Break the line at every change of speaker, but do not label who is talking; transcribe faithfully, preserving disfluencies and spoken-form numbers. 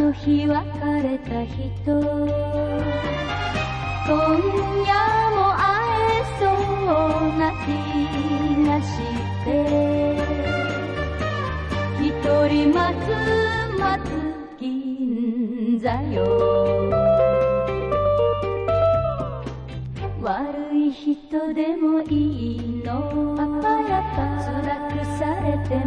の日別れた人、今夜も会えそうな気がして、一人待つ待つ銀座よ。悪い人でもいいの、パパラパ辛くされて